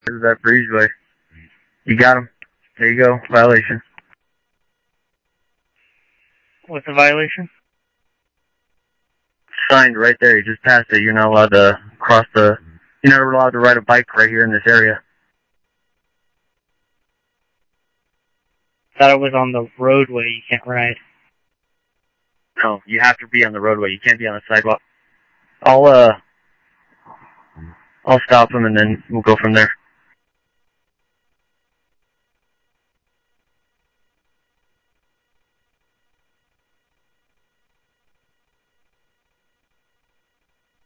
This is that breezeway. You got him. There you go. Violation. What's the violation? Signed right there. You just passed it. You're not allowed to cross the... You're not allowed to ride a bike right here in this area. Thought it was on the roadway you can't ride. No, you have to be on the roadway. You can't be on the sidewalk. I'll stop him and then we'll go from there.